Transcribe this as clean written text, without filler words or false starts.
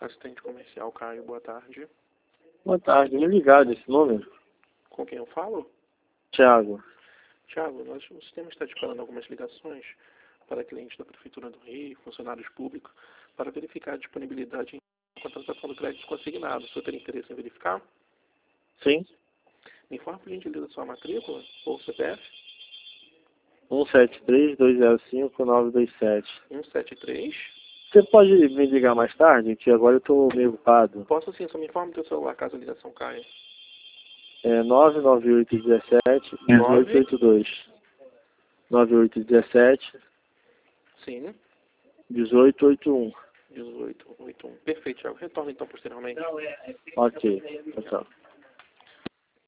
Assistente comercial Caio, boa tarde. Boa tarde, me ligaram esse número? Com quem eu falo? Thiago. Tiago, o sistema está disparando algumas ligações para clientes da Prefeitura do Rio, funcionários públicos, para verificar a disponibilidade em contratação do crédito consignado. O senhor tem interesse em verificar? Sim. Me informe, por gentileza, sua matrícula ou CPF? 173-205-927. 173. Você pode me ligar mais tarde? Que agora eu estou meio ocupado. Posso sim, só me informe do seu celular caso a ligação caia. É 99817-1882. 9817 Sim. 1881. 1881. Perfeito, Tiago. Retorno então posteriormente. Ok, tchau.